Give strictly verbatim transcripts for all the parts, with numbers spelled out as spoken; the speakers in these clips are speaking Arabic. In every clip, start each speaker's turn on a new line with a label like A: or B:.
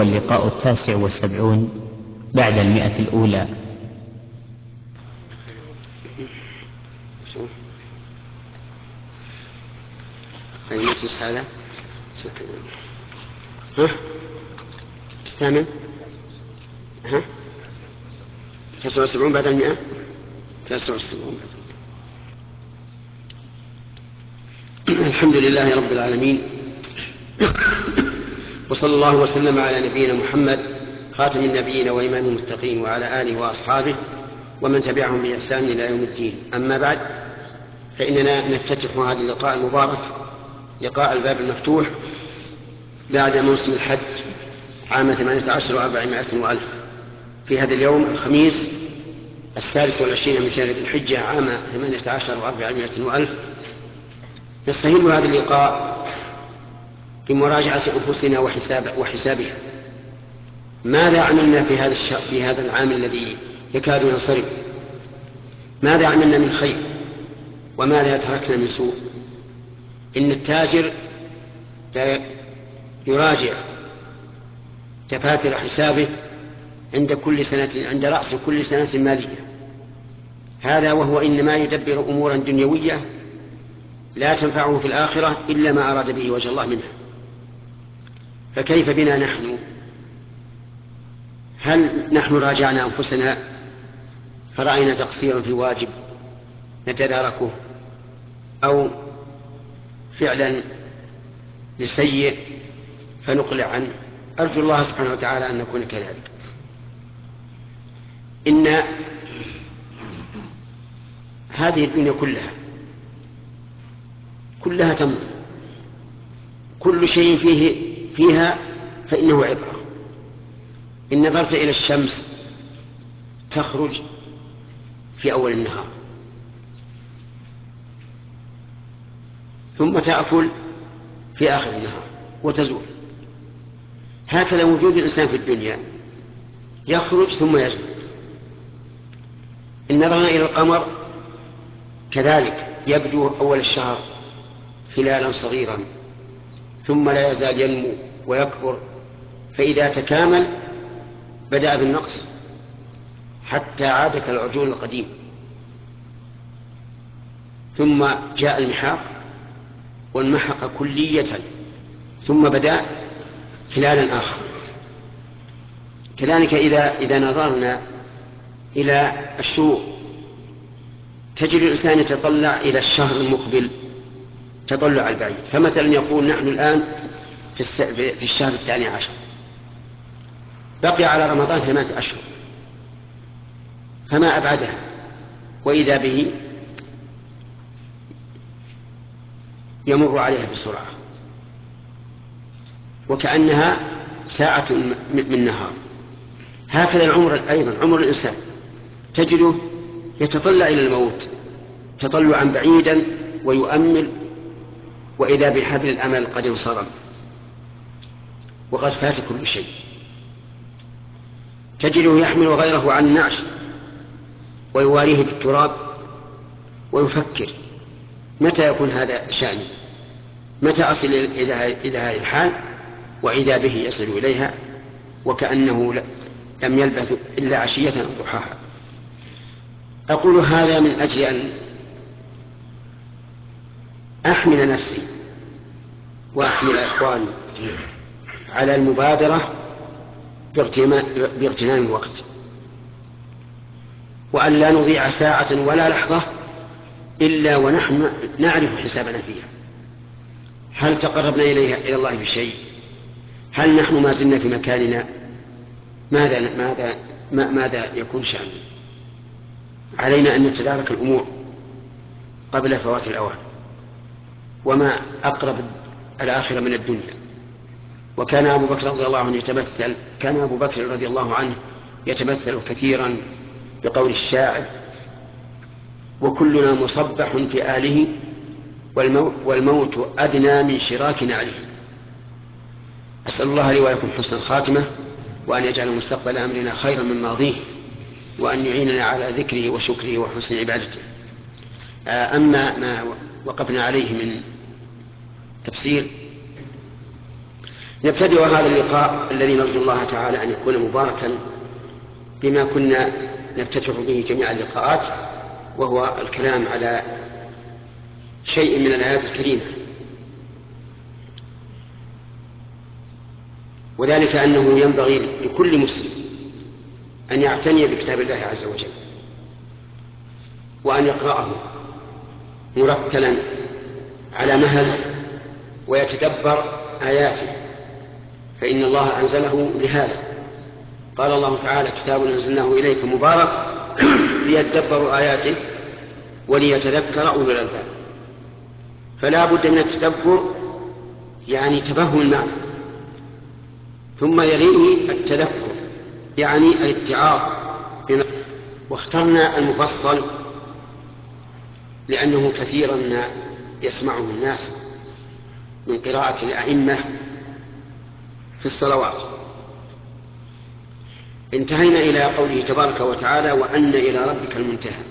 A: اللقاء التاسع والسبعون بعد المئة الأولى.
B: أي مجلس هذا؟ ها؟ ثامن؟ ها؟ تسعة وسبعون بعد المئة؟ تسعة وسبعون. الحمد لله رب العالمين، وصلى الله وسلم على نبينا محمد خاتم النبيين وإمام المتقين وعلى آله وأصحابه ومن تبعهم بإحسان إلى يوم الدين. أما بعد، فإننا نفتتح هذا اللقاء المبارك، لقاء الباب المفتوح، بعد موسم الحج عام ثمانية عشر وأربعمائة وألف، في هذا اليوم الخميس الثالث والعشرين من شهر ذي الحجة عام ثمانية عشر وأربعمائة وألف. نستهل هذا اللقاء بمراجعة أنفسنا وحساب وحسابها. ماذا عملنا في هذا الشهر، في هذا العام الذي يكاد ينصرف؟ ماذا عملنا من خير وماذا تركنا من سوء؟ إن التاجر يراجع دفاتر حسابه عند كل سنة، عند رأس كل سنة مالية، هذا وهو إنما يدبر أمورا دنيوية لا تنفعه في الآخرة إلا ما أراد به وجه الله منها. فكيف بنا نحن؟ هل نحن راجعنا أنفسنا فرأينا تقصيرا في واجب نتداركه، أو فعلا لسيء فنقلع عنه؟ أرجو الله سبحانه وتعالى أن نكون كذلك. إن هذه الدنيا كلها كلها تمضي، كل شيء فيه فيها فإنه عبرة. إن نظرت إلى الشمس تخرج في أول النهار ثم تأكل في آخر النهار وتزول، هكذا وجود الإنسان في الدنيا، يخرج ثم يزول. إن نظرنا إلى القمر كذلك، يبدو أول الشهر هلالا صغيرا ثم لا يزال ينمو ويكبر، فإذا تكامل بدأ بالنقص حتى عاد كالعجول القديم، ثم جاء المحاق وانمحق كلية ثم بدأ هلالا آخر. كذلك إذا, إذا نظرنا إلى الشروق تجد الإنسان يتطلع إلى الشهر المقبل تطلع البعيد. فمثلا يقول نحن الآن في الشهر الثاني عشر، بقي على رمضان ثمانية أشهر، فما أبعدها، وإذا به يمر عليها بسرعة وكأنها ساعة من نهار. هكذا العمر أيضا، عمر الإنسان تجده يتطلع إلى الموت تطلعا بعيدا ويؤمل، وإذا بحبل الأمل قد انصرم وقد فات كل شيء. تجده يحمل غيره عن النعش ويواريه بالتراب ويفكر متى يكون هذا شأني، متى أصل إلى هذه الحال، وإذا به يصل إليها وكأنه لم يلبث إلا عشية أو ضحاها. أقول هذا من أجل أن أحمل نفسي وأحمل إخواني على المبادرة باغتنام الوقت، وأن لا نضيع ساعة ولا لحظة إلا ونحن نعرف حسابنا فيها. هل تقربنا إليها إلى الله بشيء؟ هل نحن ما زلنا في مكاننا؟ ماذا ماذا ماذا يكون شأننا؟ علينا أن نتدارك الأمور قبل فوات الأوان، وما أقرب الآخرة من الدنيا. وكان أبو بكر رضي الله عنه يتمثل كان أبو بكر رضي الله عنه يتمثل كثيرا بقول الشاعر: وكلنا مصبح في آله والموت, والموت أدنى من شراك نعله. أسأل الله لي ولكم حسن الخاتمة، وأن يجعل مستقبل أمرنا خيرا من ماضيه، وأن يعيننا على ذكره وشكره وحسن عبادته. أما ما وقفنا عليه من تفسير نبتدئ هذا اللقاء الذي نرجو الله تعالى أن يكون مباركا بما كنا نفتتح به جميع اللقاءات، وهو الكلام على شيء من الآيات الكريمة، وذلك أنه ينبغي لكل مسلم أن يعتني بكتاب الله عز وجل وأن يقرأه مرتلا على مهل ويتدبر آياته، فإن الله أنزله لهذا. قال الله تعالى: كتاب أنزلناه إليك مبارك ليدبروا آياته وليتذكر أولو الألباب. فلا بد من التدبر، يعني تفهم المعنى، ثم يليه التذكر، يعني الاتعاظ. واخترنا المفصل لأنه كثيرا ما يسمعه الناس من قراءة الأئمة في الصلوات. انتهينا إلى قوله تبارك وتعالى: وأن إلى ربك المنتهى.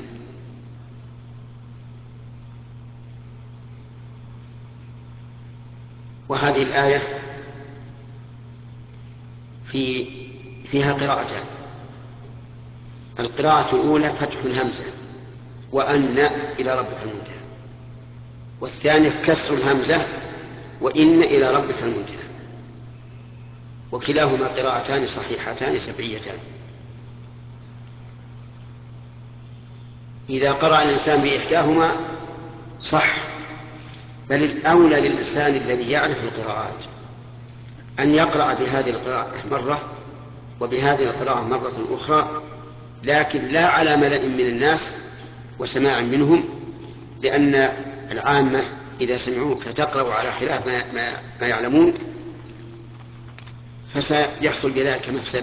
B: وهذه الآية في فيها قراءتان: القراءة الأولى فتح الهمزة وأن إلى ربك المنتهى، والثانية كسر الهمزة وإن إلى ربك المنتهى، وكلاهما قراءتان صحيحتان سبعيتان. إذا قرأ الإنسان بإحداهما صح، بل الأولى للإنسان الذي يعرف القراءات أن يقرأ بهذه القراءة مرة وبهذه القراءة مرة أخرى، لكن لا على ملأ من الناس وسماع منهم، لأن العامة إذا سمعوك تقرأ على خلاف ما, ما, ما يعلمون فسيحصل بذلك مفسدة.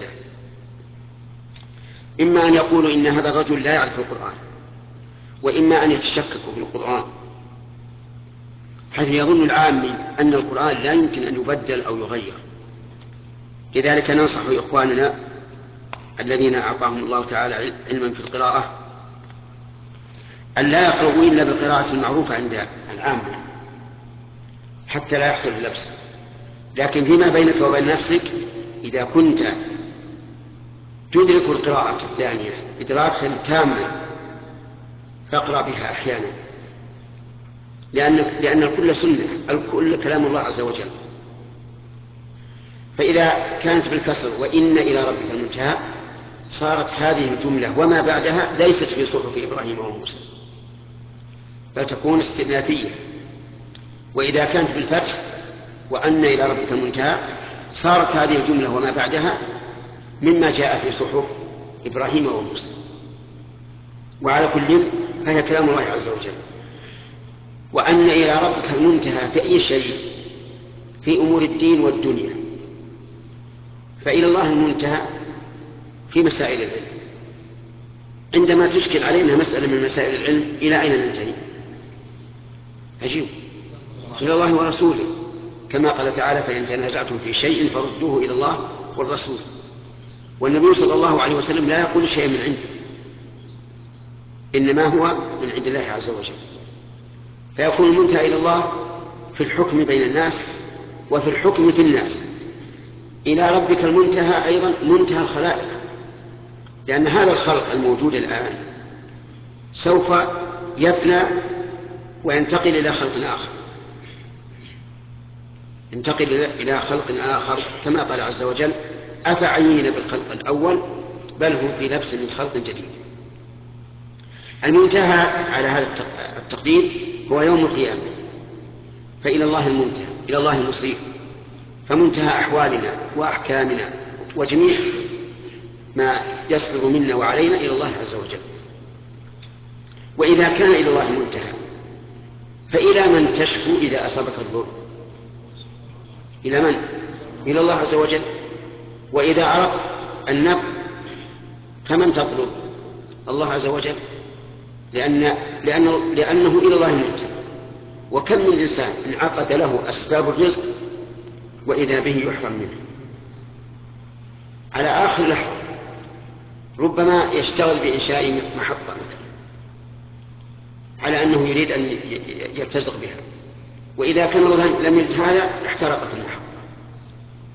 B: إما أن يقولوا إن هذا الرجل لا يعرف القرآن، وإما أن يتشككوا في القرآن، حيث يظن العامي أن القرآن لا يمكن أن يبدل أو يغير. لذلك ننصح إخواننا الذين أعطاهم الله تعالى علما في القراءة أن لا يقرؤوا إلا بالقراءة المعروفة عند العامة حتى لا يحصل اللبس. لكن فيما بينك وبين نفسك إذا كنت تدرك القراءة الثانية إدراكا تاما فاقرأ بها أحيانا، لأن, لأن الكل سنة، الكل كلام الله عز وجل. فإذا كانت بالكسر وإن إلى ربك المنتهى صارت هذه الجملة وما بعدها ليست في صحف إبراهيم وموسى، بل تكون استئنافية. وإذا كانت بالفتح وأن إلى ربك المنتهى صارت هذه الجملة وما بعدها مما جاء في صحف إبراهيم وموسى. وعلى كل فهي كلام الله عز وجل. وأن إلى ربك المنتهى في أي شيء، في أمور الدين والدنيا، فإلى الله المنتهى في مسائل العلم. عندما تشكل علينا مسألة من مسائل العلم إلى أين ننتهي؟ أجيب: إلى الله ورسوله، كما قال تعالى: فإن تنازعتم في شيء فردوه إلى الله والرسول. والنبي صلى الله عليه وسلم لا يقول شيئا من عنده، إنما هو من عند الله عز وجل. فيكون المنتهى إلى الله في الحكم بين الناس وفي الحكم في الناس. إلى ربك المنتهى أيضا منتهى الخلائق، لأن هذا الخلق الموجود الآن سوف يفنى وينتقل إلى خلق آخر، ينتقل إلى خلق آخر، كما قال عز وجل: أفعيين بالخلق الأول بل هم في لبس من خلق جديد. المنتهى على هذا التقدير هو يوم القيامة، فإلى الله المنتهى، إلى الله المصير. فمنتهى أحوالنا وأحكامنا وجميع ما يصدر منا وعلينا إلى الله عز وجل. وإذا كان إلى الله المنتهى فإلى من تشكو إذا أصابك الضر؟ إلى من؟ إلى الله عز وجل. وإذا عرف النفع فمن تطلب؟ الله عز وجل، لأن لأنه, لأنه إلى الله المنتهى. وكم من إنسان انعقد له أسباب الرزق وإذا به يحرم منه على آخر لحظة، ربما يشتغل بإنشاء محطة على أنه يريد أن يرتزق بها، وإذا كان الله لم يرد هذا احترقت المحطة.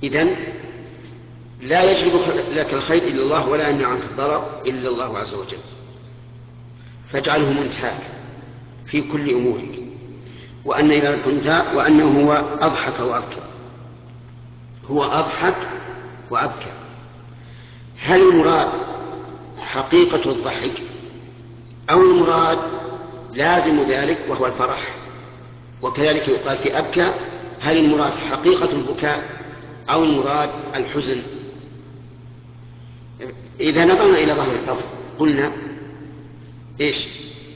B: إذن لا يجلب لك الخير إلا الله ولا يمنع عنك الضرر إلا الله عز وجل، فاجعله منتهاك في كل أمورك، وأن إلى الانتهاء وأنه هو أضحك وأبكى، هو أضحك وأبكى. هل المراد حقيقة الضحك أو المراد لازم ذلك وهو الفرح؟ وكذلك يقال في أبكى هل المراد حقيقة البكاء أو المراد الحزن؟ إذا نظرنا إلى ظاهر اللفظ قلنا إيش؟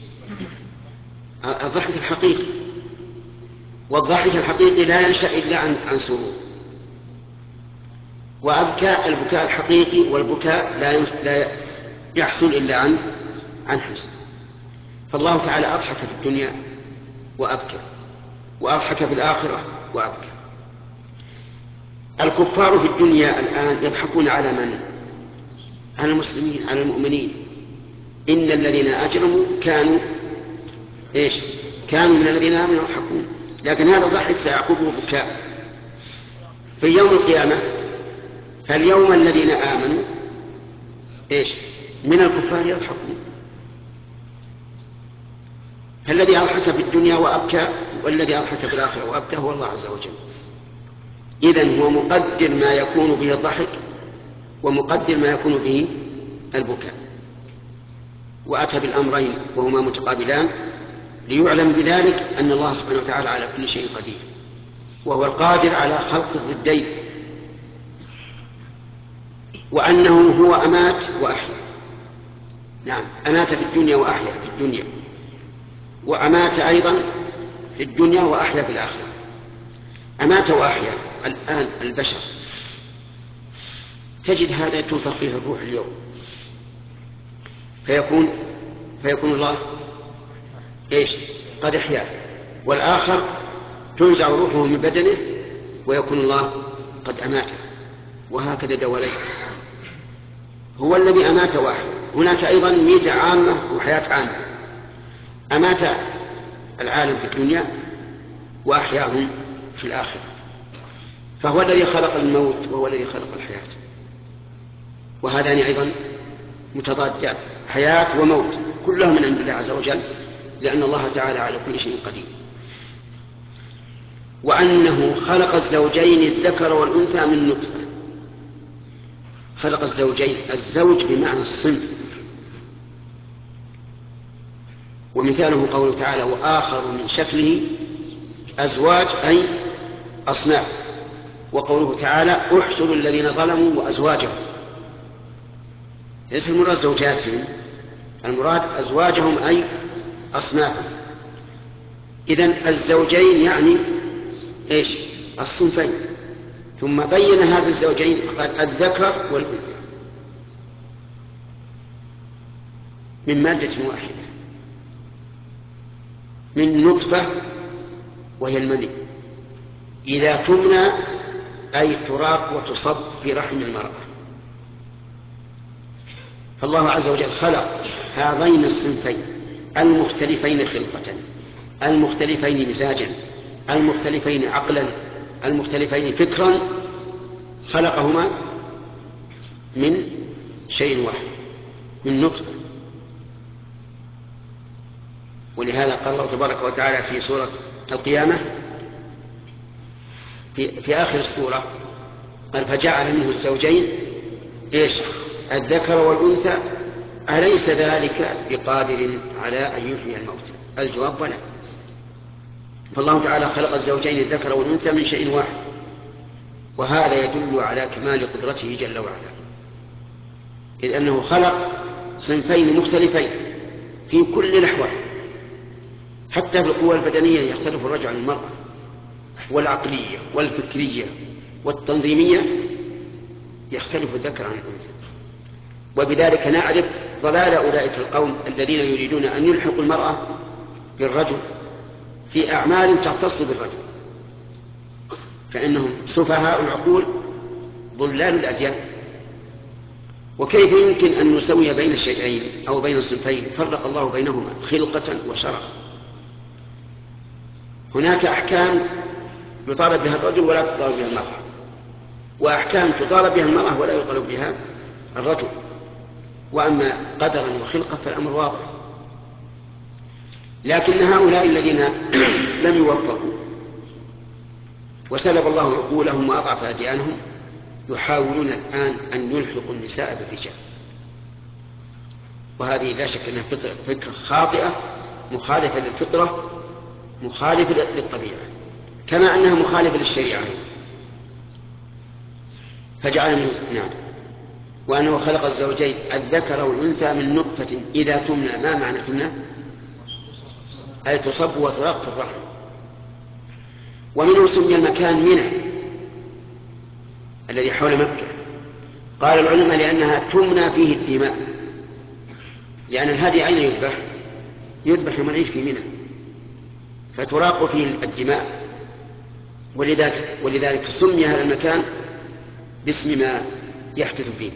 B: الضحك الحقيقي، والضحك الحقيقي لا ينشأ إلا عن عن سرور، وأبكى البكاء الحقيقي والبكاء لا لا يحصل إلا عن عن حزن. فالله تعالى أضحك في الدنيا وأبكى، وأضحك في الآخرة وأبكى. الكفار في الدنيا الآن يضحكون على من؟ على المسلمين، على المؤمنين. إن الذين أجرموا كانوا إيش؟ كانوا من الذين آمنوا يضحكون، لكن هذا الضحك سيعقبه بكاء في يوم القيامة. فاليوم الذين آمنوا إيش؟ من الكفار يضحكون. فالذي أضحك في الدنيا وأبكى والذي أضحك في الآخرة وأبكى هو الله عز وجل. إذن هو مقدر ما يكون به الضحك ومقدر ما يكون به البكاء، وأتى بالأمرين وهما متقابلان ليعلم بذلك أن الله سبحانه وتعالى على كل شيء قدير، وهو القادر على خلق الضدين، وأنه هو أمات وأحيا. نعم، أمات في الدنيا وأحيا في الدنيا، وأمات أيضا في الدنيا وأحيا في الآخرة. أمات وأحيا الآن البشر تجد هذا تنفخ فيه الروح اليوم فيكون فيكون الله إيش؟ قد أحياه، والآخر تنزع روحه من بدنه ويكون الله قد أماته، وهكذا دولين. هو الذي أمات وأحيا. هناك أيضا ميتة عامة وحياة عامة. أمات العالم في الدنيا وأحياهم في الآخرة، فهو الذي خلق الموت وهو الذي خلق الحياة، وهذان أيضا متضادان، حياة وموت كلها من عند الله عز وجل، لأن الله تعالى على كل شيء قدير. وأنه خلق الزوجين الذكر والأنثى من نطفة. خلق الزوجين، الزوج بمعنى الصنف، ومثاله قوله تعالى وآخر من شكله أزواج أي أصناف، وقوله تعالى احشروا الذين ظلموا وأزواجهم. ليس المراد زوجاتهم، المراد أزواجهم أي أصنافهم. إذن الزوجين يعني إيش؟ الصنفين. ثم بين هذا الزوجين قال الذكر والأنثى من مادة واحدة، من نطفة وهي المني، إذا تمنى أي تراق وتصب في رحم المرأة. فالله عز وجل خلق هذين الصنفين المختلفين خلقة، المختلفين مزاجا، المختلفين عقلا، المختلفين فكرا، خلقهما من شيء واحد، من نطفة. ولهذا قال الله تبارك وتعالى في سورة القيامة في, في آخر السورة قال فجعل منه الزوجين إيش؟ الذكر والأنثى أليس ذلك بقادر على أن يحيي الموتى؟ الجواب بلى. فالله تعالى خلق الزوجين الذكر والأنثى من شيء واحد، وهذا يدل على كمال قدرته جل وعلا، إذ أنه خلق صنفين مختلفين في كل الأحوال، حتى في القوى البدنية يختلف الرجل عن المرأة، والعقلية والفكرية والتنظيمية يختلف الذكر عن الأنثى. وبذلك نعرف ضلال أولئك القوم الذين يريدون أن يلحقوا المرأة بالرجل في أعمال تختص بالرجل، فإنهم سفهاء العقول ضلال الأديان. وكيف يمكن أن نسوي بين الشيئين أو بين الصنفين؟ فرق الله بينهما خلقة وشرعا. هناك أحكام يطالب بها الرجل ولا تطالب بها المرأة، وأحكام تطالب بها المرأة ولا يطالب بها الرجل. وأما قدرا وخلقا فالأمر واضح. لكن هؤلاء الذين لم يوفقوا وسلب الله عقولهم وأضعف أديانهم يحاولون الآن أن يلحقوا النساء بالرجال، وهذه لا شك أنها فكرة خاطئة مخالفة للفطرة مخالفة للطبيعة، كما أنها مخالفة للشريعة. فجعل نعم وأنه خلق الزوجين الذكر والأنثى من نطفة إذا تمنى. ما معنى تمنى؟ أي تصب وتراق في الرحم. ومنه سمي المكان منى الذي حول مكة. قال العلماء لأنها تمنى فيه الدماء، لأن الهدي أين يذبح؟ يذبح يوم العيد في منى، فتراق فيه الدماء، ولذلك, ولذلك سمي هذا المكان باسم ما يحدث فيه.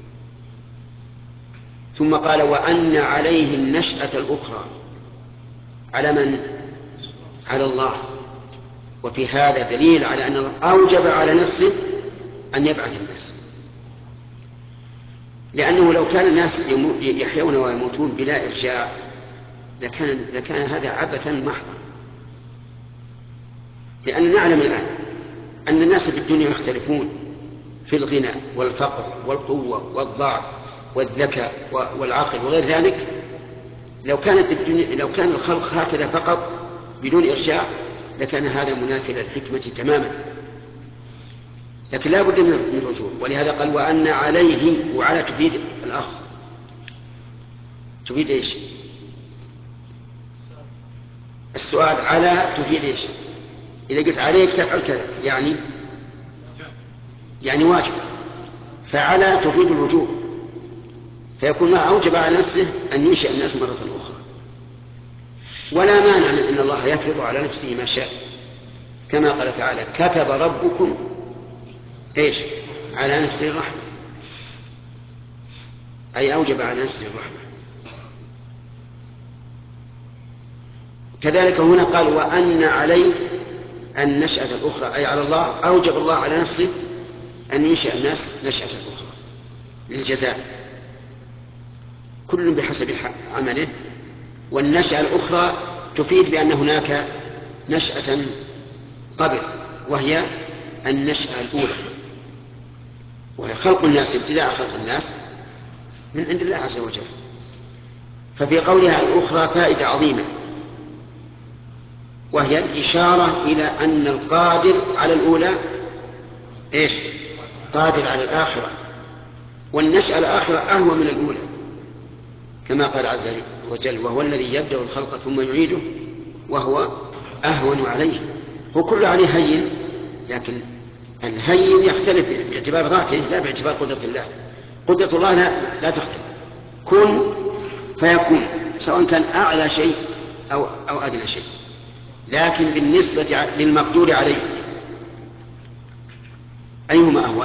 B: ثم قال وأن عليه النشأة الأخرى. على من؟ على الله. وفي هذا دليل على أن الله أوجب على نفسه أن يبعث الناس، لأنه لو كان الناس يحيون ويموتون بلا إرجاع لكان, لكان هذا عبثا محضا. لأننا نعلم الآن أن الناس في الدنيا يختلفون في الغنى والفقر والقوة والضعف والذكاء والعقل وغير ذلك. لو كانت الدنيا لو كان الخلق هكذا فقط بدون إرجاع لكان هذا منافي للحكمة تماما. لكن لا بد من الرجوع، ولهذا قال وأن عليه. وعلى تفيد الأخ، تفيد إيش؟ السؤال على تفيد إيش؟ إذا قلت عليك تفعل كذا يعني يعني واجب، فعلى تفيد الوجوب، فيكون ما أوجب على نفسه أن ينشئ الناس مرة أخرى. ولا مانع من أن الله يفرض على نفسه ما شاء، كما قال تعالى كتب ربكم إيش؟ على نفسه الرحمة، أي أوجب على نفسه الرحمة. كذلك هنا قال وأن عليه النشأة الأخرى، أي على الله أوجب الله على نفسه أن ينشئ الناس نشأة أخرى للجزاء، كل بحسب عمله. والنشأة الأخرى تفيد بأن هناك نشأة قبل، وهي النشأة الأولى، وهي خلق الناس، ابتداء خلق الناس من عند الله عز وجل. ففي قولها الأخرى فائدة عظيمة، وهي الإشارة إلى أن القادر على الأولى إيش؟ قادر على الآخرة، والنشأة الآخرة أهوى من الأولى، كما قال عز وجل وهو الذي يبدأ الخلق ثم يعيده وهو أهون عليه. هو كل عليه هين، لكن الهين يختلف باعتبار ذاته لا باعتبار قدرة الله. قدرة الله لا, لا تختلف، كن فيكون، سواء كان أعلى شيء أو, أو أدنى شيء. لكن بالنسبة للمقدور عليه أيهما أهون؟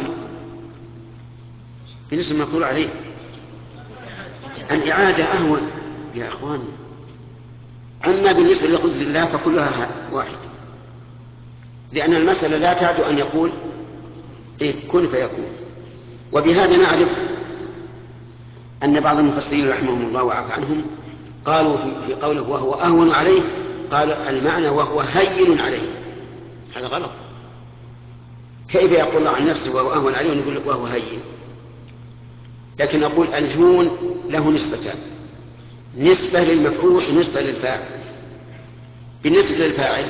B: بالنسبة للمقدور عليه الإعادة أهون يا أخوان. أما بالنسبة لقدرة الله فكلها واحد، لأن المسألة لا تعد أن يقول إيه كن فيكون. وبهذا نعرف أن بعض المفسرين رحمهم الله وعفى عنهم قالوا في قوله وهو أهون عليه، قال المعنى وهو هين عليه. هذا غلط. كيف يقول الله عن نفسه وهو أهون عليه ونقول وهو هين؟ لكن نقول الهون له نسبتان، نسبة للمفعول ونسبة للفاعل. بالنسبة للفاعل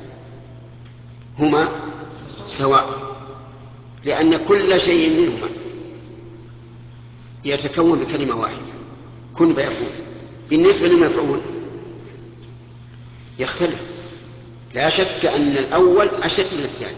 B: هما سواء، لأن كل شيء منهما يتكون بكلمة واحدة كن فيكون. بالنسبة للمفعول يختلف، لا شك أن الأول أشد من الثاني.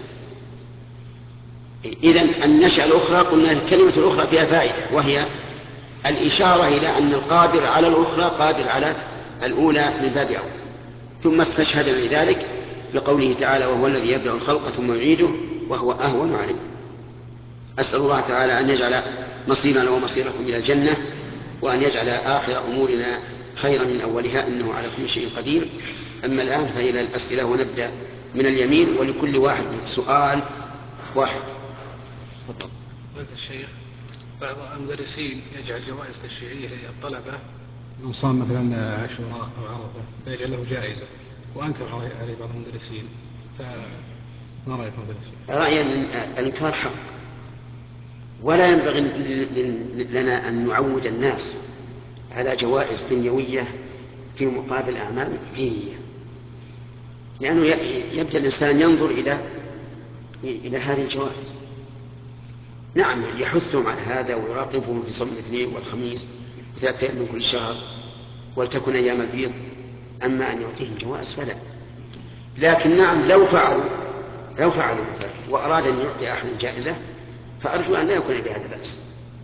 B: إذن النشأة الأخرى قلنا الكلمة الأخرى فيها فائدة، وهي الإشارة إلى أن القادر على الأخرى قادر على الأولى من باب أول. ثم استشهد لذلك بقوله تعالى وهو الذي يبدأ الخلق ثم يعيده وهو أهون عليه. أسأل الله تعالى أن يجعل مصيرنا ومصيركم إلى الجنة، وأن يجعل آخر أمورنا خيرا من أولها، إنه على كل شيء قدير. أما الآن فإلى الأسئلة، ونبدأ من اليمين، ولكل واحد سؤال واحد.
C: فقط.
D: هذا الشيخ بعض المدرسين يجعل جوائز تشجيعية للطلبة
C: من صام مثلا عاشوراء أو عرفة فيجعل له جائزة، وأنكر عليه بعض المدرسين، فما رأيكم في الشيء؟
B: رأيي أن الإنكار حق، ولا ينبغي لنا أن نعود الناس على جوائز دنيوية في مقابل أعمال دينية، لأنه يبدأ الإنسان ينظر إلى إلى هذه الجوائز. نعم يحثهم على هذا ويراقبهم في صوم الاثنين والخميس وثلاثة أيام من كل شهر ولتكن أيام البيض، أما أن يعطيهم جوائز فلا. لكن نعم لو فعلوا لو فعلوا وأراد أن يعطي أحد جائزة فأرجو أن لا يكون بهذا بأس.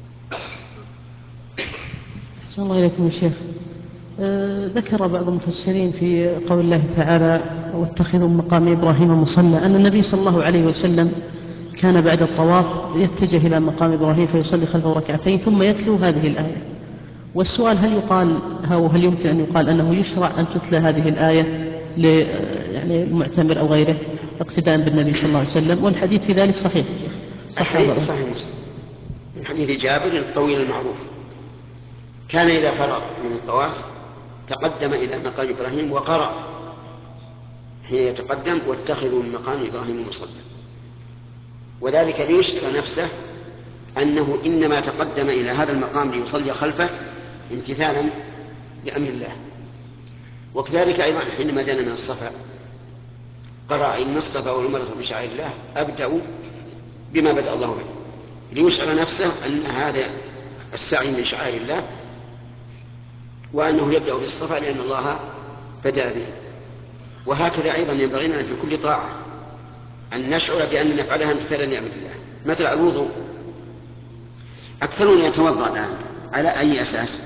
E: أحسن الله إليكم يا شيخ. أه ذكر بعض المفسرين في قول الله تعالى واتخذوا مقام إبراهيم مصلى أن النبي صلى الله عليه وسلم كان بعد الطواف يتجه إلى مقام إبراهيم فيصلي خلفه ركعتين ثم يتلو هذه الآية. والسؤال هل يقال أو هل يمكن أن يقال أنه يشرع أن تتلى هذه الآية ل يعني المعتمر أو غيره اقتداء بالنبي صلى الله عليه وسلم؟ والحديث في ذلك صحيح.
B: صحيح صحيح مسلم من حديث جابر الطويل المعروف، كان إذا فرغ من الطواف تقدم إلى مقام إبراهيم وقرأ حين يتقدم واتخذوا من مقام إبراهيم مصلى، وذلك ليشعر نفسه أنه إنما تقدم إلى هذا المقام ليصلي خلفه امتثالا لأمر الله. وكذلك أيضا حينما دنا من الصفا قرأ إن الصفا والمروة من شعائر الله أبدأ بما بدأ الله به، ليشعر نفسه أن هذا السعي من شعائر الله وأنه يبدأ بالصفا لأن الله بدأ به. وهكذا أيضا ينبغي لنا في كل طاعة أن نشعر بأن نفعلها امتثالا لأمر الله. مثل الوضوء، أكثرون يتوضأ الآن على أي أساس؟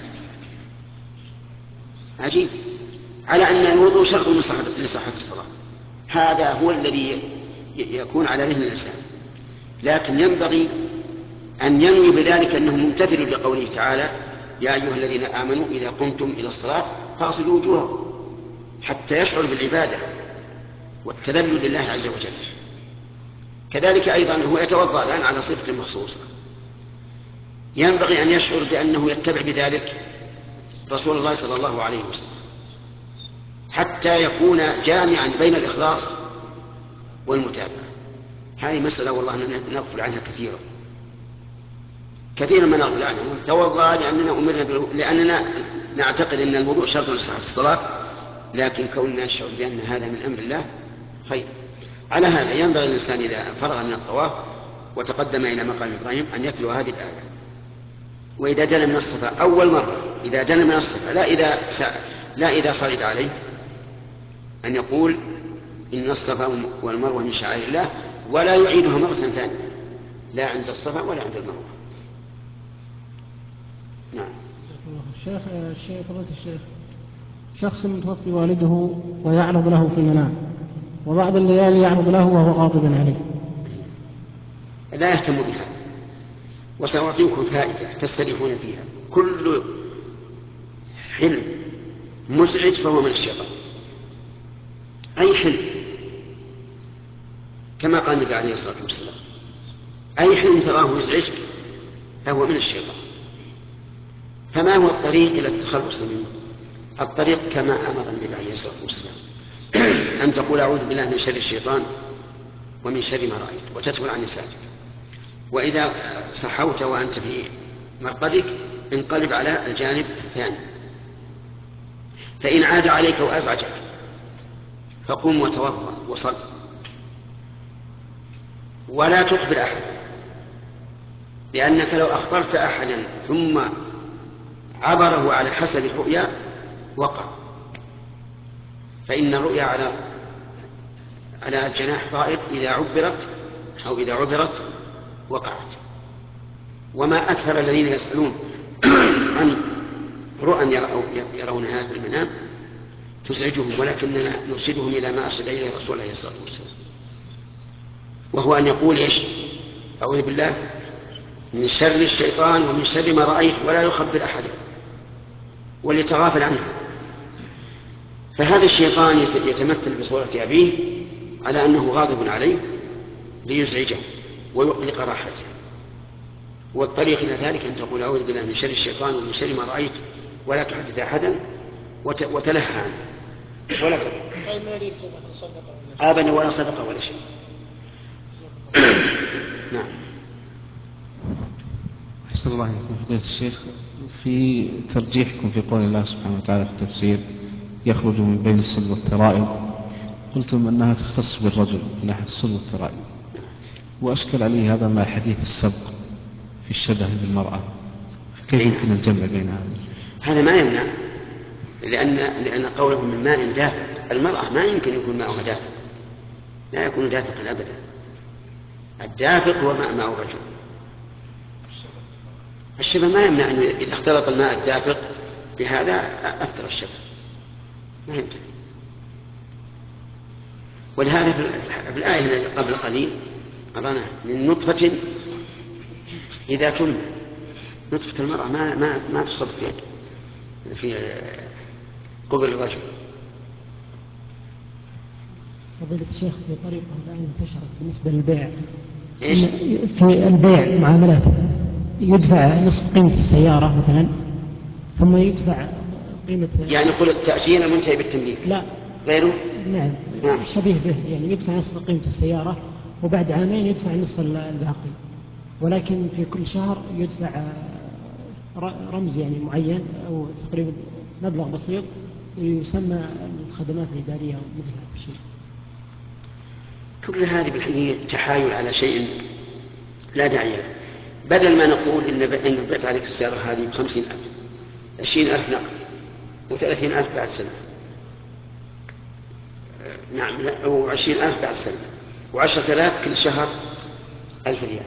B: عجيب، على أن الوضوء شرط لصحة الصلاة، هذا هو الذي يكون على ذهن الإنسان. لكن ينبغي أن ينوي بذلك أنه ممتثل لقوله تعالى يا أيها الذين آمنوا إذا قمتم إلى الصلاة فاغسلوا وجوهكم، حتى يشعر بالعبادة والتذلل لله عز وجل. كذلك أيضا هو يتوضأ الآن على صفة مخصوصة، ينبغي أن يشعر بأنه يتبع بذلك رسول الله صلى الله عليه وسلم، حتى يكون جامعا بين الإخلاص والمتابعة. هذه مسألة والله نغفل عنها كثيرا كثيرا ما نغفل عنها. توضأ لأننا أمرنا لأننا نعتقد أن الوضوء شرط لصحة الصلاة، لكن كوننا نشعر بأن هذا من أمر الله خير. على هذا ينبغي الإنسان إذا فرغ من الطواف وتقدم إلى مقام إبراهيم أن يتلو هذه الآية. وإذا دنا من الصفا أول مرة، إذا دنا من الصفا لا إذا لا إذا صعد عليه، أن يقول إن الصفا والمروة من شعائر الله، ولا يعيدها مرة ثانية لا عند الصفا ولا عند المروة. نعم.
E: الشيخ الشيخ فضيلة الشيخ، شخص متوفي والده ويعرض له في المنام، وبعض الليالي يعرض له وهو غاضب عليه.
B: لا يهتم بها، وسأعطيكم فائدة تستريحون فيها. كل حلم مزعج فهو من الشيطان، أي حلم، كما قال النبي عليه الصلاة والسلام أي حلم تراه يزعجك فهو من الشيطان. فما هو الطريق إلى التخلص منه؟ الطريق كما أمر النبي عليه الصلاة والسلام أن تقول أعوذ بالله من شر الشيطان ومن شر ما رأيت، وتتول عن نسائك. وإذا صحوت وأنت في مرقدك انقلب على الجانب الثاني، فإن عاد عليك وأزعجك فقم وتوضأ وصل، ولا تخبر أحد، لأنك لو أخبرت أحدا ثم عبره على حسب الرؤيا وقع، فإن الرؤيا على على جناح طائر إذا عبرت أو إذا عبرت وقعت. وما أكثر الذين يسألون عن رؤى يرونها في المنام تزعجهم، ولكننا نرشدهم إلى ما أرشد إليه رسول الله صلى الله عليه وسلم، وهو أن يقول إيش؟ أعوذ بالله من شر الشيطان ومن شر ما رأيت، ولا يخبر أحدا وليتغافل عنه. فهذا الشيطان يتمثل بصورة أبيه على أنه غاضب عليه ليزعجه ويقلق راحته، والطريق إلى ذلك أن تقول أعوذ بالله من شر الشيطان ومن شر ما رأيت ولا تحدث أحدا وتلهى عنه ولا تقول أبدا ولا صدقة ولا شيء. نعم.
F: أحسن الله إليكم فضيلة الشيخ، في ترجيحكم في قول الله سبحانه وتعالى في التفسير يخرج من بين الصلب والترائب، قلتم أنها تختص بالرجل من ناحية الصلب والترائب، وأشكل عليه هذا مع حديث السبق في الشبه بالمرأة، كيف يمكن الجمع بين هذا؟
B: هذا ما يمنع، لأن لأن قوله من ماء دافق، المرأة ما يمكن يكون ماءها دافق، لا يكون دافقا أبدا. الدافق هو ماء ماء الرجل. الشبه ما يمنع أن إذا اختلط الماء الدافق بهذا أثر الشبه، ما يمكن. ولهذا في الآية قبل قليل أرانا من نطفة إذا تم، نطفة المرأة ما ما ما تصب في في قبل الرجل.
G: فضيلة الشيخ، في طريقة الآن انتشرت بالنسبة للبيع،
B: إيش؟
G: في البيع معاملات يدفع نصف قيمة السيارة مثلا، ثم يدفع قيمة،
B: يعني يقول التأجير المنتهي بالتمليك.
G: لا
B: غيره؟
G: نعم.
B: نعم.
G: شبيه به، يعني يدفع نصف قيمة السيارة وبعد عامين يدفع نصف الباقي، ولكن في كل شهر يدفع رمز يعني معين أو تقريبا مبلغ بسيط يسمى الخدمات الإدارية ومثل هذا الشيء.
B: كل هذه بالحقيقة تحايل على شيء لا داعي له. بدل ما نقول إن إن بعت عليك السيارة هذه بخمسين ألف، عشرين ألف نقد وثلاثين ألف بعد سنة، نعم، أو عشرين ألف بعد سنة وعشرة آلاف كل شهر ألف ريال،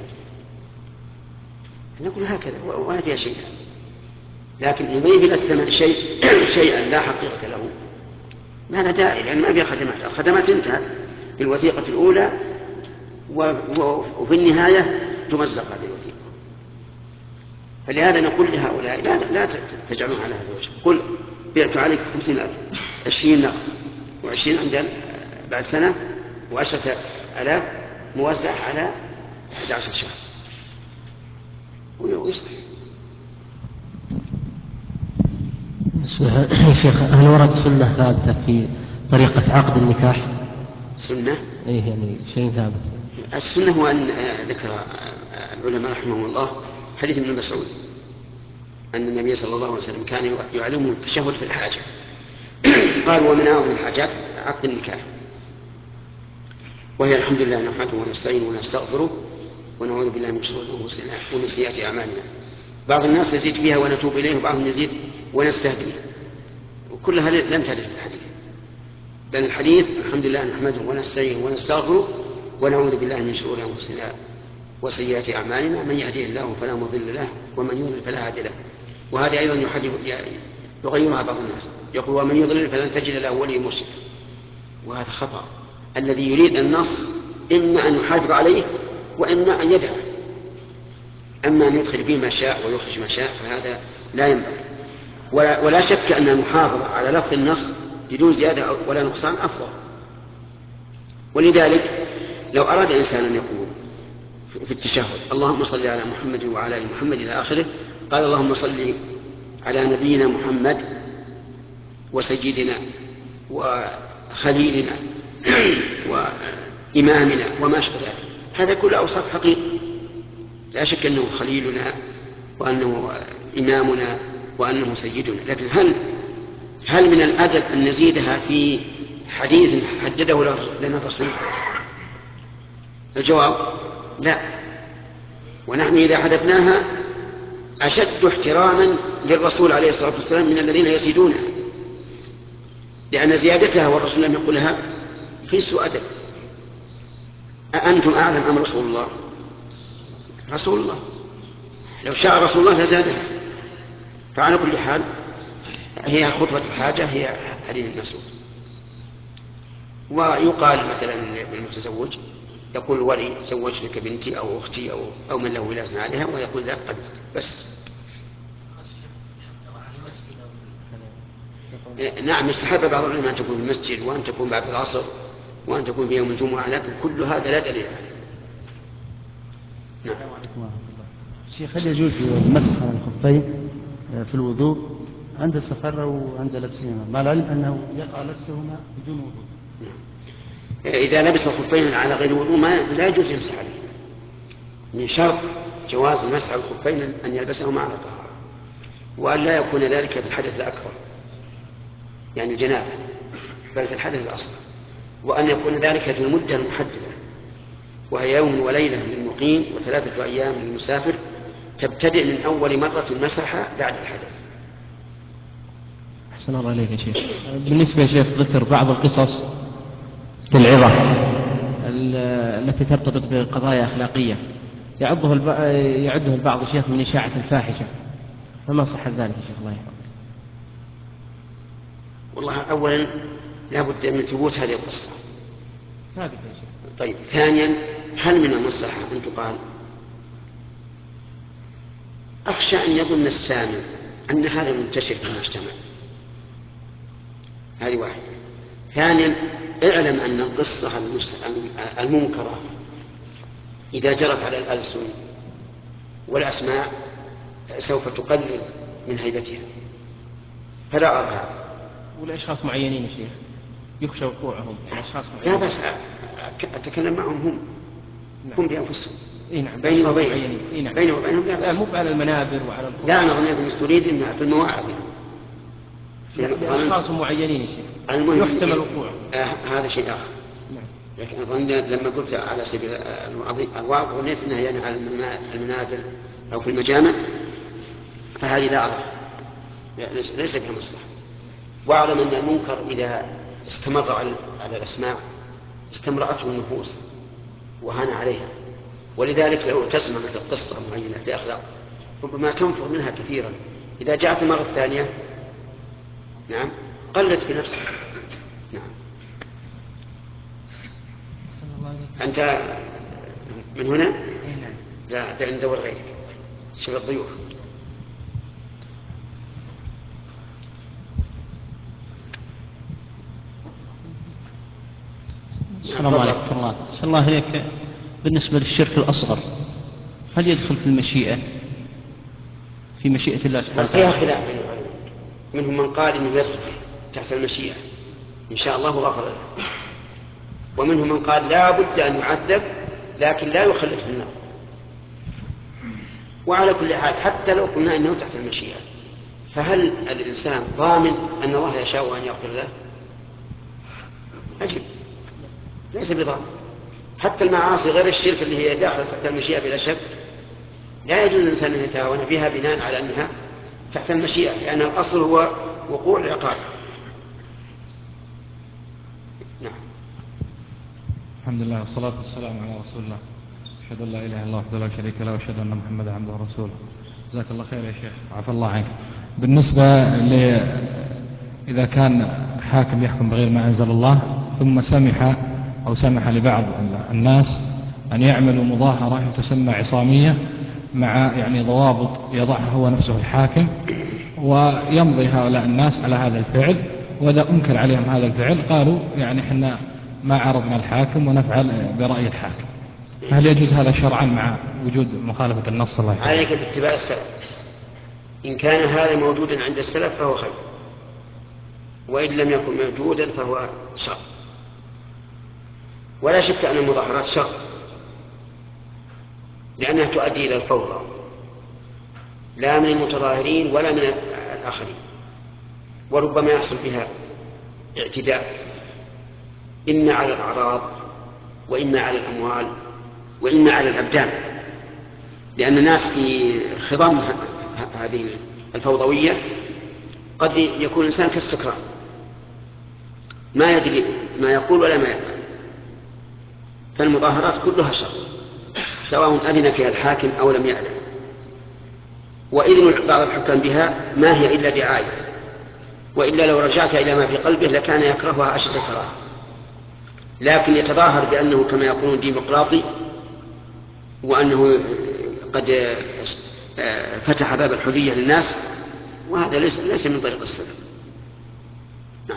B: نقول هكذا وما فيها شيء. لكن يضيف إلى الثمن شيء شيئا لا حقيقة له، ما لا داعي، لأن ما فيها خدمات. الخدمات انتهت بالوثيقة الأولى وفي النهاية تمزق هذه الوثيقة. فلهذا نقول لهؤلاء لا, لا تجعلون على هذا الوجه. قل بعت عليك خمسين ألف، عشرين نقد وعشرين عند بعد سنة وعشرة آلاف موزع على أحد عشر شهر ويصلح.
A: يا شيخ، هل ورد سنة ثابتة في طريقة عقد النكاح؟
B: سنة؟
A: إيه يعني شيء ثابت.
B: السنة هو أن ذكر العلماء رحمهم الله حديث ابن مسعود أن النبي صلى الله عليه وسلم كان يعلمه التشهد في الحاجة. قال ومن أعظم الحاجات عقد النكاح، وهي الحمد لله نحمده ونستعينه ونستغفره ونعوذ بالله من شرور أنفسنا ومن سيئات أعمالنا. بعض الناس يزيد فيها ونتوب إليه، وبعضهم يزيد ونستهديه، وكلها لم ترد في الحديث. بل الحديث الحمد لله نحمده ونستعينه ونستغفره ونعوذ بالله من شرور أنفسنا وسيئات أعمالنا، من يهديه الله فلا مضل له ومن يضلل فلا هادي له. وهذا أيضا يغيرها بعض الناس، يقول ومن يضلل فلن تجد له ولي مرشد، وهذا خطأ. الذي يريد النص إما أن يحافظ عليه وإما أن يدعه، أما أن يدخل فيه ما شاء ويخرج ما شاء فهذا لا ينبغي. ولا, ولا شك أن المحافظة على لفظ النص بدون زيادة ولا نقصان أفضل. ولذلك لو أراد إنسان أن يقول في التشهد اللهم صل على محمد وعلى آل محمد إلى آخره، قال اللهم صل على نبينا محمد وسيدنا وخليلنا وإمامنا وما أشبه ذلك، هذا كله أوصاف حقيقة، لا شك أنه خليلنا وأنه إمامنا وأنه سيدنا. لكن هل هل من الأدب أن نزيدها في حديث حدده لنا الرسول؟ الجواب لا. ونحن إذا حدثناها أشد احتراما للرسول عليه الصلاة والسلام من الذين يزيدونها، لأن زيادتها والرسول لم يقولها في سوء أدب. أأنتم أعلم أم رسول الله؟ رسول الله، لو شاء رسول الله لزادها. فعلى كل حال هي خطبة الحاجة، هي حديث المسعود. ويقال مثلا للمتزوج يقول ولي زوجت لك بنتي أو أختي أو, أو من له ولاية عليها، ويقول ذا قد بس. نعم، يستحب بعض العلماء أن تكون في المسجد وأن تكون بعد العصر وأن تكون في يوم الجمعة، لكن كل هذا لا دليل عليه. نعم.
H: شيخ هل يجوز المسح على الخفين في الوضوء عند السفر أو عند لبسهما مع العلم أنه يقع لبسهما بدون وضوء؟
B: إذا لبس الخفين على غير وضوء ما لا يجوز يمسح عليه. من شرط جواز المسح على الخفين أن يلبسهما على طهارة، وأن لا يكون ذلك بالحدث الأكبر يعني الجنابة، بل في الحدث الأصغر، وأن يكون ذلك في المدة المحددة، وهي يوم وليلة للمقيم وثلاثة أيام للمسافر، تبتدئ من أول مرة مسح بعد الحدث.
A: أحسن الله إليك يا شيخ. بالنسبة يا شيخ ذكر بعض القصص للعظة التي ترتبط بقضايا أخلاقية يعده الب... يعده البعض يا شيخ من إشاعة الفاحشة، فما صح ذلك يا شيخ الله يحفظك؟
B: والله أولا لا بد من ثبوت هذه القصة.
A: ثابت يا شيخ.
B: طيب ثانيا، هل من المصلحة أن تقال؟ أخشى أن يظن السامع أن هذا منتشر في المجتمع، هذه واحدة. ثانيا، اعلم أن القصة المنكرة إذا جرت على الألسن والأسماع سوف تقلل من هيبتها، فلا أرى هذا.
A: ولأشخاص معينين يا شيخ يخشى وقوعهم، يعني أشخاص معينين.
B: لا بس أتكلم معهم هم
A: نعم.
B: هم بأنفسهم.
A: إيه نعم.
B: بيني وبينهم.
A: إيه نعم.
B: بيني وبينهم لا,
A: لا مو على المنابر وعلى القرى.
B: لا، أنا ظنيت أن تريد أنها في المواعظ
A: لأشخاص معينين يا شيخ يحتمل وقوعهم.
B: آه هذا شيء آخر.
A: نعم.
B: لكن أظن لما قلت على سبيل الواقع ظنيت أنها يعني على المنابر أو في المجامع، فهذه لا أرى، ليس بها مصلحة. واعلم أن المنكر إذا استمر على الأسماع استمرأته النفوس وهان عليها، ولذلك لو تسمع مثل قصة معينة في أخلاق ربما تنفر منها كثيرا، إذا جاءت المرة الثانية نعم قلت بنفسك. نعم. أنت من هنا؟ لا، دعنا ندور غيرك. شوف الضيوف.
A: السلام عليكم ورحمة الله. صلى الله عليك. بالنسبة للشرك الأصغر هل يدخل في المشيئة في مشيئة الله سبحانه وتعالى؟
B: فيها خلاف بين العلماء، منهم من قال إنه يدخل تحت المشيئة إن شاء الله غفر له، ومنهم من قال لا بد أن يعذب لكن لا يخلد في النار. وعلى كل حال حتى لو قلنا إنه تحت المشيئة، فهل الإنسان ضامن أن الله يشاء أن يغفر له؟ عجيب، ليس بضامن. حتى المعاصي غير الشرك اللي هي داخل تحت المشيئة بلا شك لا يجوز الإنسان أن يتهاون بها بناء على أنها تحت المشيئة، لأن الأصل هو وقوع العقاب. نعم.
I: الحمد لله والصلاة والسلام على رسول الله. أشهد أن لا إله إلا الله وحده لا شريك له وأشهد أن محمدا عبده ورسوله. جزاك الله خير يا شيخ، عفى الله عنك. بالنسبة ل إذا كان حاكم يحكم بغير ما أنزل الله ثم سمح أو سمح لبعض الناس أن يعملوا مظاهرة تسمى عصامية مع يعني ضوابط يضعها هو نفسه الحاكم، ويمضي هؤلاء الناس على هذا الفعل، وإذا أنكر عليهم هذا الفعل قالوا يعني إحنا ما عرضنا الحاكم ونفعل برأي الحاكم. هل يجوز هذا شرعا مع وجود مخالفة النص؟ الله يحفظك.
B: عليك باتباع السلف، إن كان هذا موجودا عند السلف فهو خير، وإن لم يكن موجودا فهو شر. ولا شك أن المظاهرات شر، لأنها تؤدي إلى الفوضى لا من المتظاهرين ولا من الآخرين، وربما يحصل بها اعتداء إما على الأعراض وإما على الأموال وإما على الأبدان، لأن الناس في خضم هذه الفوضوية قد يكون الإنسان كالسكران ما يدري ما يقول ولا ما يفعل. فالمظاهرات كلها شر سواء أذن فيها الحاكم أو لم يأذن، وإذن بعض الحكام بها ما هي إلا دعاية، وإلا لو رجعت إلى ما في قلبه لكان يكرهها أشد كراهة. لكن يتظاهر بأنه كما يقولون ديمقراطي، وأنه قد فتح باب الحرية للناس، وهذا ليس ليس من طريق السلف. نعم.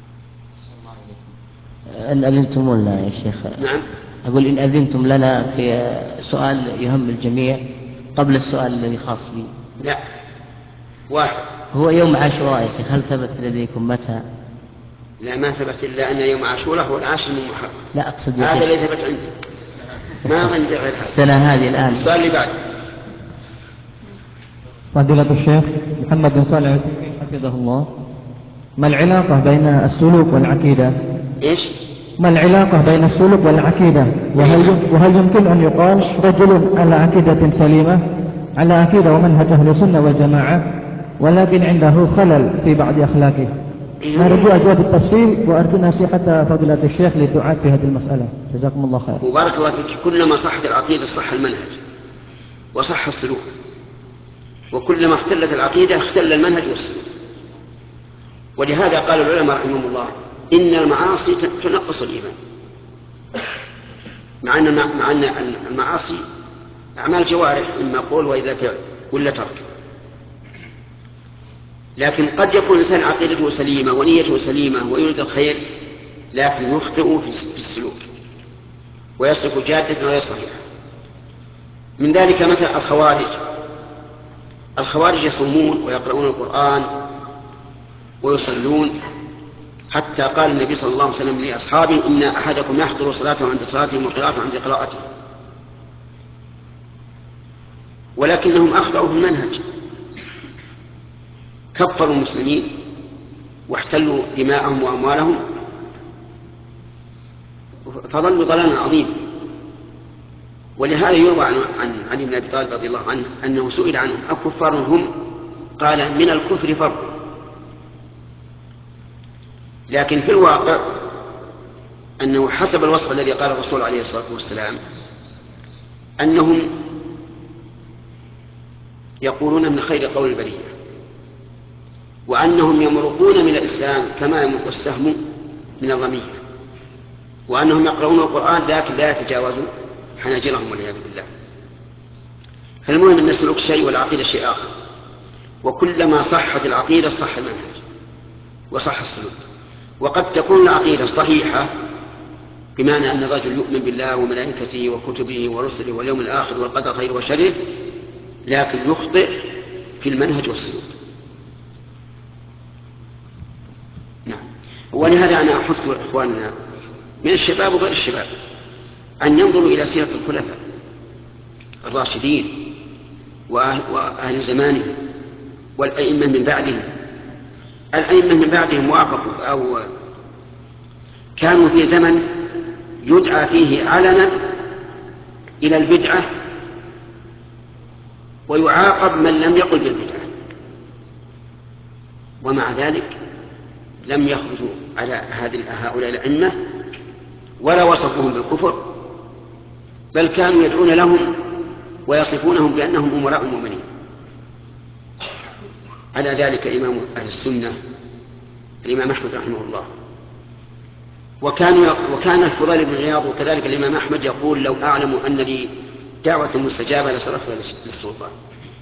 J: إن أذنتم لنا يا شيخ.
B: نعم.
J: أقول إن أذنتم لنا في سؤال يهم الجميع، قبل السؤال الذي خاص بي.
B: لا، واحد.
J: هو يوم عاشوراء يا شيخ، هل ثبت لديكم متى؟
B: لا، ما ثبت إلا أن يوم عاشوراء هو العاشر من محرم.
J: لا أقصد يا
B: هذا
J: شيخ
B: اللي ثبت عندي، ما عندي غير هذا.
J: السنة هذه الآن.
B: السؤال اللي بعد.
K: فضيلة الشيخ محمد بن صالح العثيمين حفظه الله، ما العلاقة بين السلوك والعقيدة؟
B: إيش؟
K: ما العلاقة بين السلوك والعقيدة؟ وهل وهل يمكن أن يقال رجل على عقيدة سليمة، على عقيدة ومنهج أهل السنة والجماعة، ولكن عنده خلل في بعض أخلاقه؟ نرجو أجوبة التفصيل، وأرجو نصيحة فضيلة الشيخ للدعاة في هذه المسألة، جزاكم الله خير.
B: وبارك الله فيك. كلما صحت العقيدة صح المنهج وصح السلوك، وكلما اختلت العقيدة اختل المنهج والسلوك. ولهذا قال العلماء رحمهم الله إن المعاصي تنقص الإيمان، مع أن مع أن المعاصي أعمال جوارح، إما قول وإلا فعل ولا ترك، لكن قد يكون الإنسان عقيدته سليمة ونيته سليمة ويريد الخير، لكن يخطئ في السلوك ويسلك جادة غير صحيحة. من ذلك مثل الخوارج. الخوارج يصومون ويقرؤون القرآن ويصلون، حتى قال النبي صلى الله عليه وسلم لأصحابه إن أحدكم يحضر صلاته عند صلاته وقراءته عند قراءته، ولكنهم أخطأوا في المنهج، كفروا المسلمين واحتلوا دماءهم وأموالهم، فضلوا ضلالا عظيما. ولهذا يروى عن علي بن أبي طالب رضي الله عنه أنه سئل عنهم أكفار هم؟ قال من الكفر فرق. لكن في الواقع أنه حسب الوصف الذي قال الرسول عليه الصلاة والسلام أنهم يقولون من خير قول البرية، وأنهم يمرقون من الإسلام كما يمرق السهم من الرمية، وأنهم يقرؤون القرآن لكن لا يتجاوزوا حناجرهم والعياذ بالله. فالمهم أن السلوك شيء والعقيدة شيء آخر، وكلما صحت العقيدة صح المنهج وصح السلوك. وقد تكون العقيدة صحيحة بمعنى أن الرجل يؤمن بالله وملائكته وكتبه ورسله واليوم الآخر والقدر خير وشره، لكن يخطئ في المنهج والسلوك. نعم. ولهذا أنا أحث إخواننا من الشباب وغير الشباب أن ينظروا إلى سيرة الخلفاء الراشدين وأهل زمانهم والأئمة من بعدهم. الأئمة من بعدهم وافقوا أو كانوا في زمن يدعى فيه علنا إلى البدعة ويعاقب من لم يقل بالبدعة، ومع ذلك لم يخرجوا على هؤلاء الأئمة ولا وصفوهم بالكفر، بل كانوا يدعون لهم ويصفونهم بأنهم أمراء المؤمنين. على ذلك إمام أهل السنة الإمام أحمد رحمه الله، وكان وكان الفضيل بن عياض وكذلك الإمام أحمد يقول لو أعلم أن لي دعوة مستجابة لصرفتها للسلطان.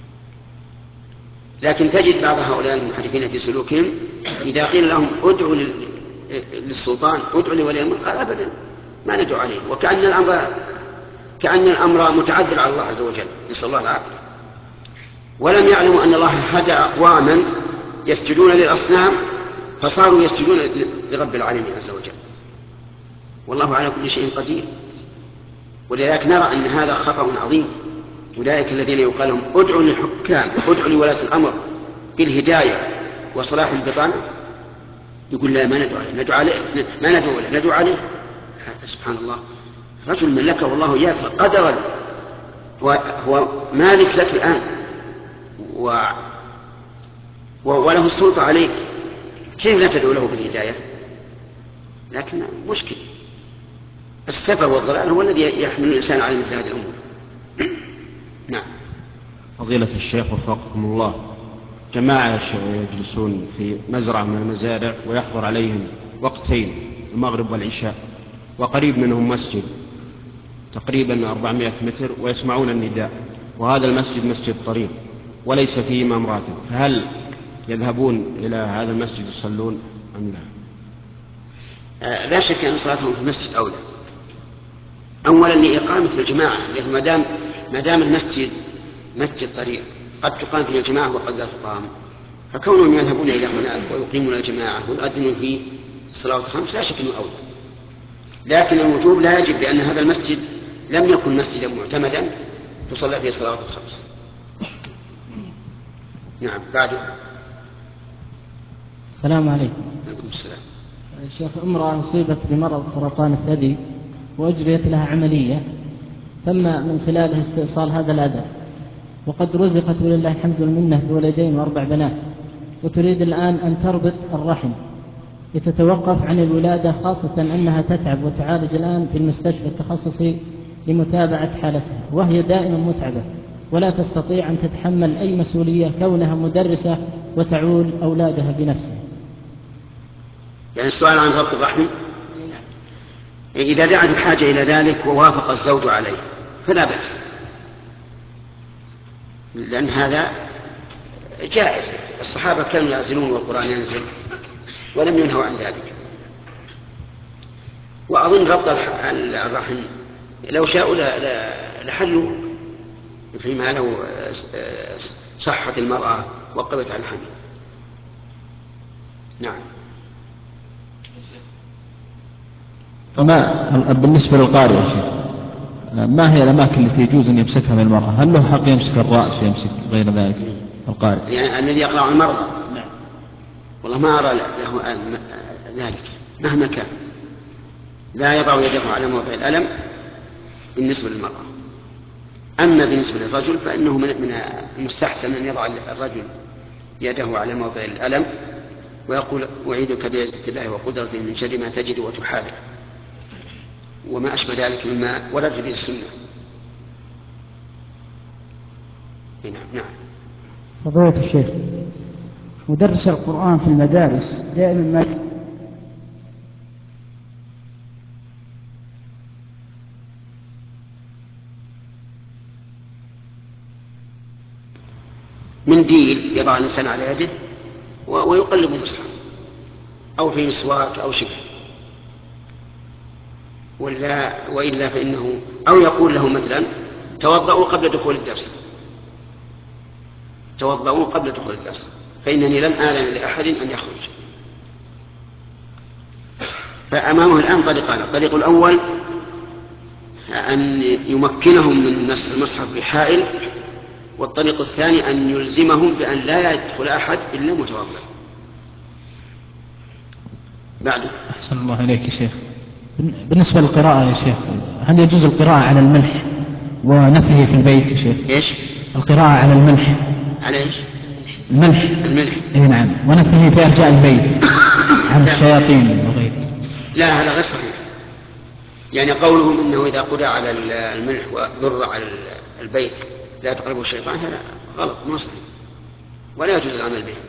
B: لكن تجد بعض هؤلاء المنحرفين في سلوكهم إذا قيل لهم ادعوا للسلطان ادعوا لولي الأمر قال أبدا ما ندعو عليه، وكأن الأمر كأن الأمر متعذر على الله عز وجل، نسأل الله العافية. ولم يعلموا أن الله هدى أقواما يسجدون للأصنام فصاروا يسجدون لرب العالمين عز وجل، والله على كل شيء قدير. ولذلك نرى أن هذا خطأ عظيم. أولئك الذين يقال لهم ادعوا للحكام ادعوا لولاة الأمر بالهداية وصلاح البطانة، يقول لا ما ندعو عليه ندعو عليه ما ندعو له ندعو عليه. سبحان الله، رجل ملكه والله إياك قدرا، هو مالك لك الآن و... وله السلطة عليك، كيف لا تدعو له بالهداية؟ لكن مشكل السفه والضلال هو الذي يحمل الإنسان على مثل هذه الأمور. نعم.
L: فضيلة الشيخ وفقكم الله، جماعة يجلسون في مزرعة من المزارع ويحضر عليهم وقتين المغرب والعشاء، وقريب منهم مسجد تقريبا أربعمائة متر ويسمعون النداء، وهذا المسجد مسجد طريق وليس فيه إمام راتب، فهل يذهبون إلى هذا المسجد يصلون أم لا؟
B: آه لا شك أن صلاتهم في المسجد أولى، أولا لإقامة الجماعة، لأن ما دام ما دام المسجد مسجد طريق قد تقام فيه الجماعة وقد لا تقام، فكونهم يذهبون إلى هناك ويقيمون الجماعة ويؤذنون فيه الصلاة الخمس لا شك أنه أولى، لكن الوجوب لا يجب لأن هذا المسجد لم يكن مسجدا معتمدا تصلى فيه الصلاة الخمس. نعم. بعد.
M: السلام عليكم.
B: عليكم السلام.
M: شيخ، امرأة أصيبت بمرض سرطان الثدي وأجريت لها عملية تم من خلالها استئصال هذا الأذى، وقد رزقت ولله الحمد والمنة بولدين وأربع بنات، وتريد الآن أن تربط الرحم لتتوقف عن الولادة، خاصة أنها تتعب وتعالج الآن في المستشفى التخصصي لمتابعة حالتها، وهي دائما متعبة ولا تستطيع أن تتحمل أي مسؤولية كونها مدرسة وتعول أولادها بنفسها.
B: يعني السؤال عن ربط الرحم إذا دعت الحاجة إلى ذلك ووافق الزوج عليه فلا بأس، لأن هذا جائز. الصحابة كانوا يعزلون والقرآن ينزل ولم ينهوا عن ذلك. وأظن ربط الرحم لو شاءوا لحلوا فيما لو صحت المرأة وقبت عن الحمل. نعم.
F: ما بالنسبة للقارئ يا شيخ، ما هي الأماكن التي يجوز أن يمسكها من المرأة؟ هل له حق يمسك الرأس ويمسك غير ذلك القارئ؟
B: يعني الذي يقرأ عن المرضى. نعم. والله ما أرى له ذلك مهما كان، لا يضع يده على موضع الألم بالنسبة للمرأة. أما بالنسبة للرجل فإنه من المستحسن أن يضع الرجل يده على موضع الألم ويقول أعيذك بعزة الله وقدرته من شر ما تجد وتحاذر وما أشبه ذلك مما ورد به السنة. نعم. نعم.
K: فضيلة الشيخ، مدرس القرآن في المدارس دائما ما
B: منديل يضع الإنسان على يده ويقلب المصحف أو في مسواك أو شبه، ولا وإلا فإنه أو يقول له مثلا توضؤوا قبل دخول الدرس، توضؤوا قبل دخول الدرس فإنني لم آذن لأحد أن يخرج. فأمامه الآن طريقان: الطريق الأول أن يمكنهم من مس المصحف بحائل، والطريق الثاني أن يلزمهم بأن لا يدخل أحد إلا متوضئ. بعده.
F: أحسن الله إليك يا شيخ. بالنسبة للقراءة يا شيخ، هل يجوز القراءة على الملح ونفيه في البيت يا شيخ؟
B: إيش؟
F: القراءة على الملح.
B: على إيش؟
F: الملح.
B: الملح.
F: إيه نعم، ونفيه في أرجاء البيت عن الشياطين وغيره.
B: لا، هذا غير صحيح. يعني قولهم إنه إذا قرأ على الملح وضر على البيت لا تقربوا الشيطان، هذا غلط ما صحيح ولا يجوز العمل به.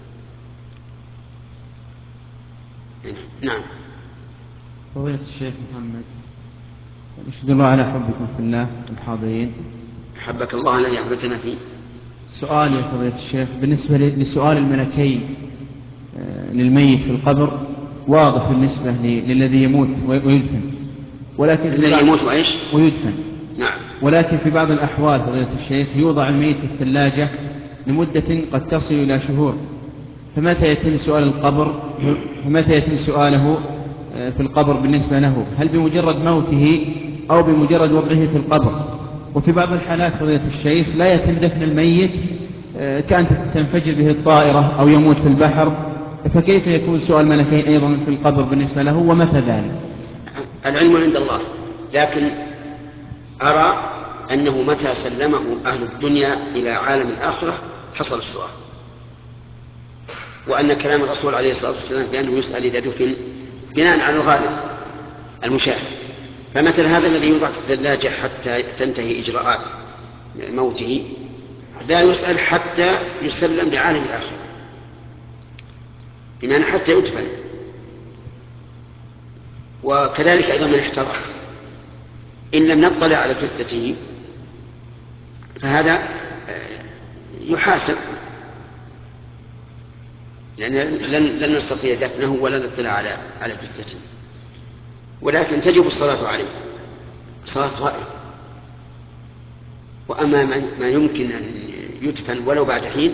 B: نعم.
N: فضيلة الشيخ محمد، نشهد الله على حبكم في الله الحاضرين.
B: حبك الله الذي أحببتنا فيه.
N: سؤال يا فضيلة الشيخ، بالنسبة لسؤال الملكين للميت في القبر واضح بالنسبة للذي يموت ويدفن، ولكن
B: الذي يموت وإيش؟
N: ويدفن.
B: نعم.
N: ولكن في بعض الأحوال فضيلة الشيخ يوضع الميت في الثلاجة لمدة قد تصل إلى شهور، فمتى يتم سؤال القبر فمتى يتم سؤاله في القبر بالنسبة له؟ هل بمجرد موته أو بمجرد وضعه في القبر؟ وفي بعض الحالات فضيلة الشيخ لا يتم دفن الميت كأن تنفجر به الطائرة أو يموت في البحر، فكيف يكون سؤال ملكين أيضا في القبر بالنسبة له ومتى ذلك؟
B: العلم عند الله، لكن أرى أنه متى سلمه أهل الدنيا إلى عالم الآخرة حصل السؤال، وأن كلام الرسول عليه الصلاة والسلام بأنه يسأل إذا دفن بناء على الغالب المشاهد. فمثل هذا الذي يوضع في الثلاجة حتى تنتهي إجراءات موته لا يسأل حتى يسلم لعالم الآخرة، بمعنى حتى يدفن. وكذلك أيضا من احترق إن لم نطلع على جثته فهذا يحاسب، لأن لن, لن نستطيع دفنه ولا نطلع على على جثته، ولكن تجب الصلاة عليه صلاة غائب. وأما ما يمكن أن يدفن ولو بعد حين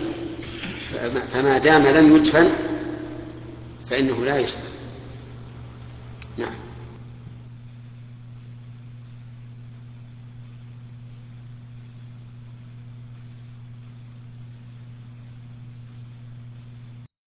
B: فما دام لم يدفن فإنه لا يصلح. نعم.